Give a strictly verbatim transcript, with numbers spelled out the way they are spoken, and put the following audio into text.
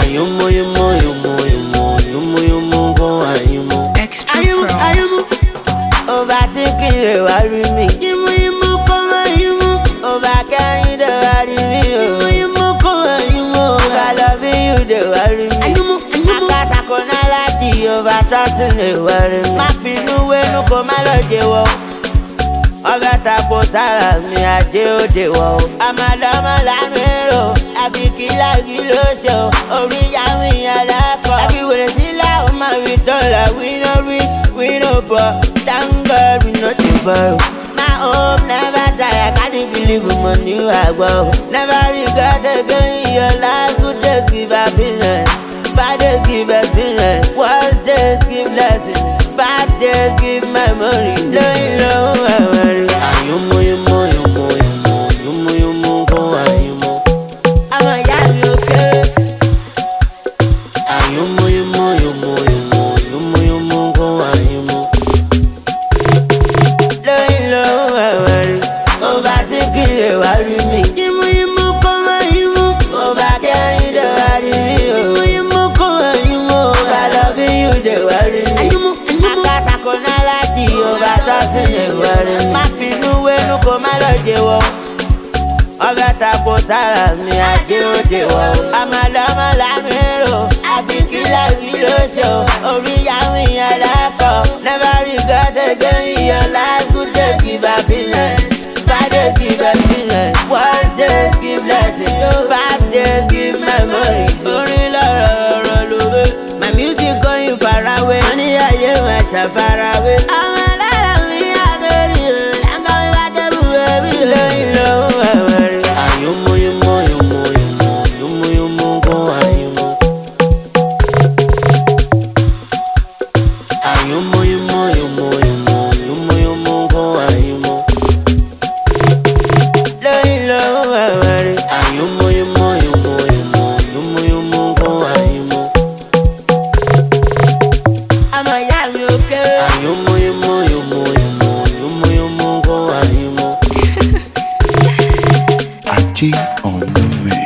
Ayumu, yumu, yumu, yumu, yumu, yumu, go ayumu. Extra Ayumu, pro. Ayumu. Overthinking the worry me. Yumu, yumu, go ayumu. Overcarrying the worry me. Yumu, yumu, go ayumu. Over loving you the worry me. Ayumu, ayumu. Akasa kona lati over trusting the worry me. Ma finu we no ko ma lo jewo. Ọbẹ̀ tako sára mi ajé òde wọ̀ o. Àmàdàmà lánàá àbí kìláàgì ló ṣe o. Orí yàwó ìyẹn lẹ́kọ̀ọ́. Àbí wèrè sílẹ̀ ó máa rí dọ́là. We no rich, we no poor. Thank God we no dey borrow. My hope never die. I can't believe money I go. Never regret again in your life. Good days give happiness. Bad days give experience. Worst days give blessing. Bad days give memories. Lóyún lóhùn ẹ̀wọ̀n rí. Ayumu, yumu, yumu, yumu, yumu, yumu, go ayumu. Ọmọ ìyá mi ò kéré. Ayumu, yumu, yumu, yumu, yumu, yumu, go ayumu. Lóyún lóhùn ẹ̀wọ̀n rí. Overthinking the worry me. Yumu, yumu, go ayumu. Overcarrying the worry me. Yumu, yumu, go ayumu. Over loving you the worry me. Ayumu, ayumu. Akasa kona lati over trusting the worry me. Ma finu we no ko ma lo jewo. Ọbẹ̀ tako sára mi ajé òde wọ̀ o. Àmàdàmà lánàá àbí kìláàgì ló ṣe o. Orí yàwó ìyẹn lẹ́kọ̀ọ́. Never regret again in your life. Good days give happiness. Bad days give experience. Worst days give blessing. Bad days give memories. Orin lọ́rọ̀ ọ̀rọ̀ lówe. My music going far away. Wọ́n ní ayé wọn ṣàfarawé. Àwọn alára mi àgbèrè o. Láńkọ́ mi bá tẹ́bù ẹbí lóyún lóhùn ẹ̀wọ̀n rí. Ayumu, yumu, yumu, yumu, yumu, yumu, go ayumu. Ayumu, yumu, yumu, yumu, yumu, yumu, go ayumu. Lóyún lóhùn ẹ̀wọ̀n rí. Ayumu, yumu, yumu, yumu, yumu, yumu, go ayumu. Ọmọ ìyá mi ò kéré. Ayumu, yumu, yumu, yumu, yumu, yumu, go ayumu. Aji on the mix.